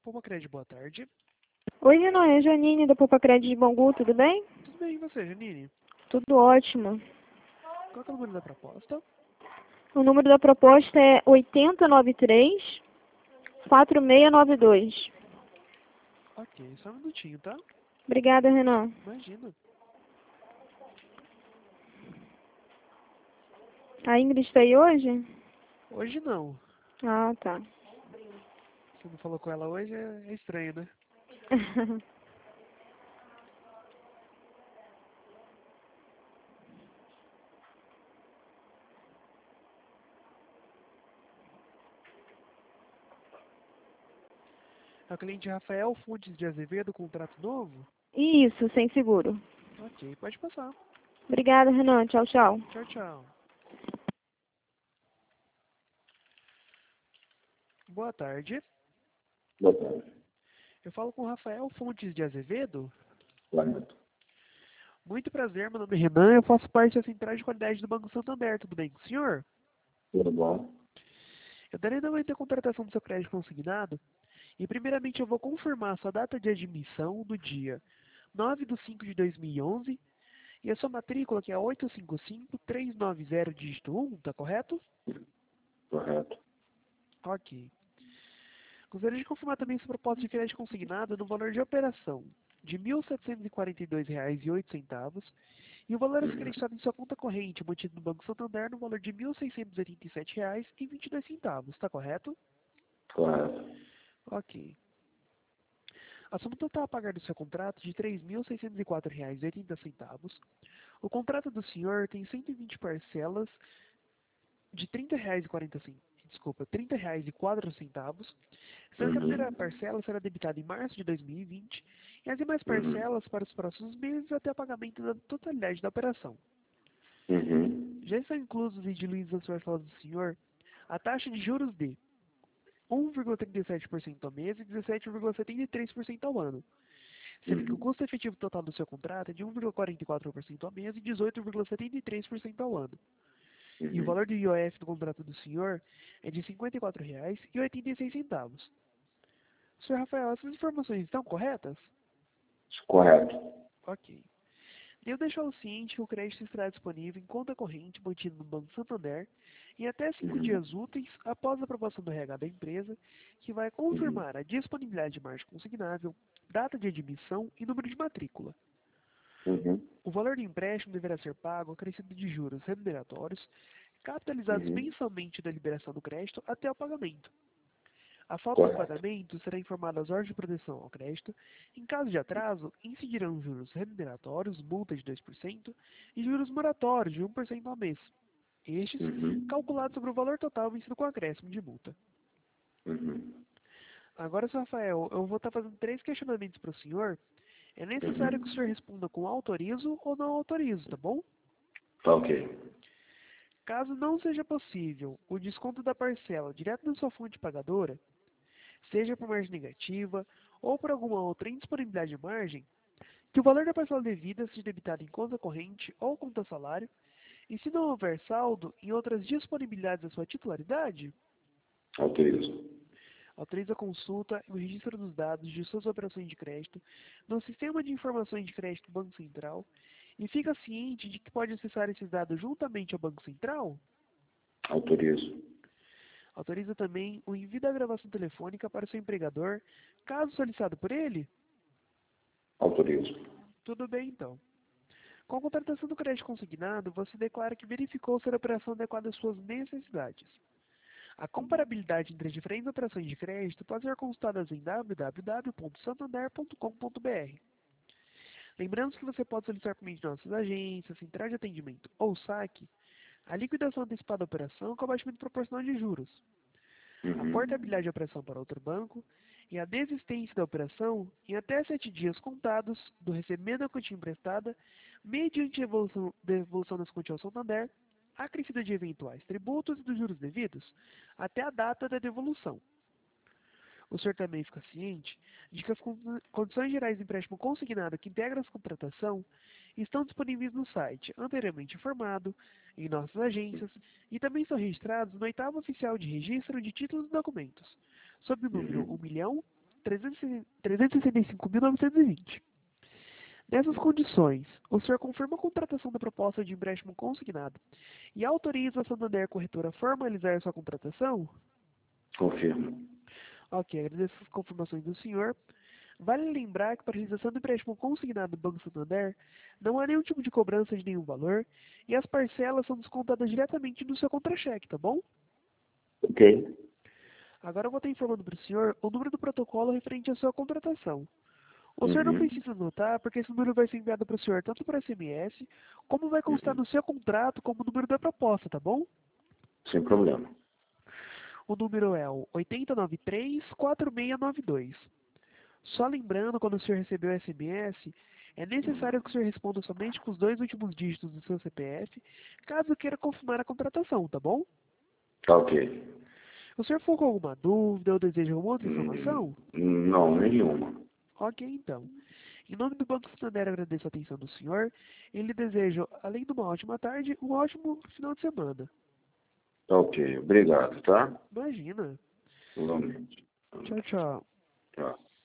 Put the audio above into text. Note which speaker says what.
Speaker 1: Popocred, boa tarde.
Speaker 2: Oi, Renan, é a Janine da Popocred de Bangu, tudo bem?
Speaker 1: Tudo bem, e você, Janine?
Speaker 2: Tudo ótimo.
Speaker 1: Qual que é o número da proposta?
Speaker 2: O número da proposta é 8093-4692.
Speaker 1: Ok, só um minutinho, tá?
Speaker 2: Obrigada, Renan.
Speaker 1: Imagina.
Speaker 2: A Ingrid está aí hoje?
Speaker 1: Hoje não.
Speaker 2: Ah, tá.
Speaker 1: Você não falou com ela hoje, é estranho, né? É o cliente Rafael Fontes de Azevedo, contrato novo?
Speaker 2: Isso, sem seguro.
Speaker 1: Ok, pode passar.
Speaker 2: Obrigada, Renan. Tchau, tchau.
Speaker 1: Tchau, tchau. Boa tarde.
Speaker 3: Boa tarde.
Speaker 1: Eu falo com o Rafael Fontes de Azevedo.
Speaker 3: Lamento.
Speaker 1: Muito prazer, meu nome é Renan, eu faço parte da Central de Qualidade do Banco Santander, tudo bem com o senhor?
Speaker 3: Tudo bom?
Speaker 1: Eu darei andamento à contratação do seu crédito consignado e primeiramente eu vou confirmar a sua data de admissão no dia 9/5/2011 e a sua matrícula que é 855-390 dígito 1, tá correto?
Speaker 3: Correto.
Speaker 1: Ok. Gostaria de confirmar também sua proposta de crédito consignado no valor de operação de R$ 1.742,08 e o valor a ser creditado em sua conta corrente mantido no Banco Santander no valor de R$ 1.687,22, está correto?
Speaker 3: Correto.
Speaker 1: Ok. A soma total a pagar do seu contrato de R$ 3.604,80. O contrato do senhor tem 120 parcelas de R$ 30,40. Desculpa, R$ 30,04, sendo que a primeira parcela será debitada em março de 2020 e as demais parcelas para os próximos meses até o pagamento da totalidade da operação. Já estão inclusos e diluídos nas parcelas do senhor a taxa de juros de 1,37% ao mês e 17,73% ao ano, sendo que o custo efetivo total do seu contrato é de 1,44% ao mês e 18,73% ao ano. E o valor do IOF do contrato do senhor é de R$ 54,86. Senhor Rafael, essas informações estão corretas?
Speaker 3: Correto.
Speaker 1: Ok. Devo deixá-lo ciente que o crédito estará disponível em conta corrente mantida no Banco Santander em até 5 dias úteis após a aprovação do RH da empresa, que vai confirmar a disponibilidade de margem consignável, data de admissão e número de matrícula. O valor do empréstimo deverá ser pago acrescido de juros remuneratórios, capitalizados mensalmente da liberação do crédito até o pagamento. A falta de pagamento será informada às órgãos de proteção ao crédito. Em caso de atraso, incidirão juros remuneratórios, multa de 2% e juros moratórios de 1% ao mês. Estes, calculados sobre o valor total vencido com acréscimo de multa. Agora, Sr. Rafael, eu vou estar fazendo 3 questionamentos para o senhor. É necessário que o senhor responda com autorizo ou não autorizo, tá bom?
Speaker 3: Tá ok.
Speaker 1: Caso não seja possível o desconto da parcela direto na sua fonte pagadora, seja por margem negativa ou por alguma outra indisponibilidade de margem, que o valor da parcela devida seja debitado em conta corrente ou conta salário, e se não houver saldo em outras disponibilidades da sua titularidade,
Speaker 3: Autorizo.
Speaker 1: autoriza a consulta e o registro dos dados de suas operações de crédito no Sistema de Informações de Crédito Banco Central e fica ciente de que pode acessar esses dados juntamente ao Banco Central?
Speaker 3: Autorizo.
Speaker 1: Autoriza também o envio da gravação telefônica para o seu empregador, caso solicitado por ele?
Speaker 3: Autorizo.
Speaker 1: Tudo bem, então. Com a contratação do crédito consignado, você declara que verificou ser a operação adequada às suas necessidades. A comparabilidade entre as diferentes operações de crédito pode ser consultada em www.santander.com.br. Lembrando que você pode solicitar por meio de nossas agências, central de atendimento ou saque, a liquidação antecipada da operação com abatimento proporcional de juros, a portabilidade da operação para outro banco e a desistência da operação em até 7 dias contados do recebimento da quantia emprestada, mediante devolução das quantias ao Santander, acrescida de eventuais tributos e dos juros devidos, até a data da devolução. O senhor também fica ciente de que as condições gerais do empréstimo consignado que integram essa contratação estão disponíveis no site anteriormente informado, em nossas agências, e também são registrados no 8º Oficial de Registro de Títulos e Documentos, sob o número 365.920. Nessas condições, o senhor confirma a contratação da proposta de empréstimo consignado e autoriza a Santander Corretora a formalizar sua contratação?
Speaker 3: Confirmo.
Speaker 1: Ok, agradeço as confirmações do senhor. Vale lembrar que para a realização do empréstimo consignado do Banco Santander, não há nenhum tipo de cobrança de nenhum valor e as parcelas são descontadas diretamente do seu contra-cheque, tá bom?
Speaker 3: Ok.
Speaker 1: Agora eu vou estar informando para o senhor o número do protocolo referente à sua contratação. O senhor não precisa anotar, porque esse número vai ser enviado para o senhor tanto por SMS, como vai constar no seu contrato como o número da proposta, tá bom?
Speaker 3: Sem problema.
Speaker 1: O número é o 8093-4692. Só lembrando, quando o senhor receber o SMS, é necessário que o senhor responda somente com os 2 últimos dígitos do seu CPF, caso queira confirmar a contratação, tá bom?
Speaker 3: Tá ok.
Speaker 1: O senhor for com alguma dúvida ou deseja alguma outra informação?
Speaker 3: Não, nenhuma.
Speaker 1: Ok, então. Em nome do Banco Santander, agradeço a atenção do senhor e lhe desejo, além de uma ótima tarde, um ótimo final de semana.
Speaker 3: Tá ok. Obrigado, tá?
Speaker 1: Imagina.
Speaker 3: Igualmente.
Speaker 1: Tchau, tchau.
Speaker 3: Tchau.